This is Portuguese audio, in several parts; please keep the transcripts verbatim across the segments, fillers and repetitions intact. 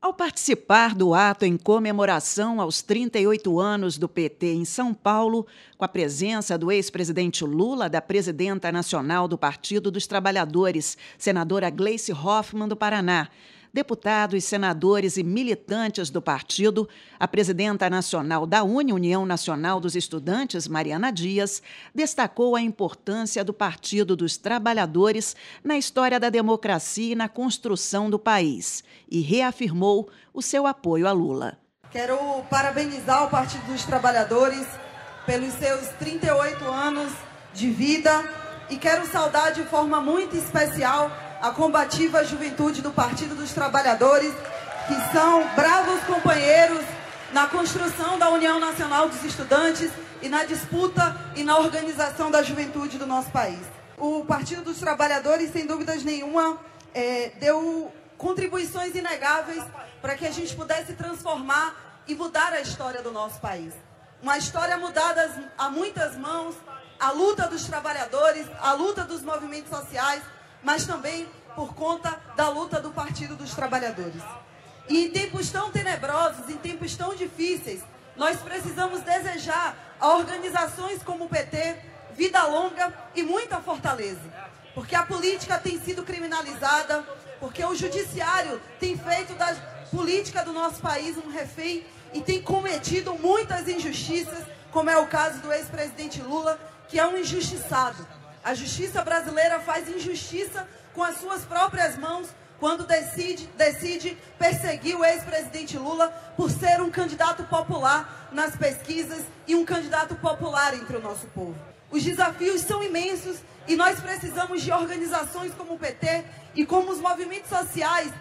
Ao participar do ato em comemoração aos trinta e oito anos do P T em São Paulo, com a presença do ex-presidente Lula, da presidenta nacional do Partido dos Trabalhadores, senadora Gleice Hoffmann, do Paraná, deputados, senadores e militantes do partido, a presidenta nacional da UNE, União Nacional dos Estudantes, Mariana Dias, destacou a importância do Partido dos Trabalhadores na história da democracia e na construção do país e reafirmou o seu apoio a Lula. Quero parabenizar o Partido dos Trabalhadores pelos seus trinta e oito anos de vida e quero saudar de forma muito especial a combativa juventude do Partido dos Trabalhadores, que são bravos companheiros na construção da União Nacional dos Estudantes e na disputa e na organização da juventude do nosso país. O Partido dos Trabalhadores, sem dúvidas nenhuma, é, deu contribuições inegáveis para que a gente pudesse transformar e mudar a história do nosso país. Uma história mudada a muitas mãos, a luta dos trabalhadores, a luta dos movimentos sociais, mas também por conta da luta do Partido dos Trabalhadores. E em tempos tão tenebrosos, em tempos tão difíceis, nós precisamos desejar a organizações como o P T vida longa e muita fortaleza. Porque a política tem sido criminalizada, porque o judiciário tem feito da política do nosso país um refém e tem cometido muitas injustiças, como é o caso do ex-presidente Lula, que é um injustiçado. A justiça brasileira faz injustiça com as suas próprias mãos quando decide, decide perseguir o ex-presidente Lula por ser um candidato popular nas pesquisas e um candidato popular entre o nosso povo. Os desafios são imensos e nós precisamos de organizações como o P T e como os movimentos sociais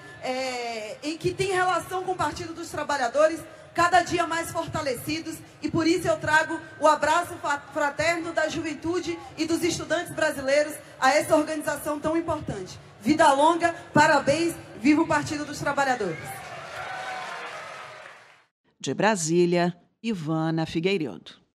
é, em que tem relação com o Partido dos Trabalhadores cada dia mais fortalecidos, e por isso eu trago o abraço fraterno da juventude e dos estudantes brasileiros a essa organização tão importante. Vida longa, parabéns, viva o Partido dos Trabalhadores. De Brasília, Ivana Figueiredo.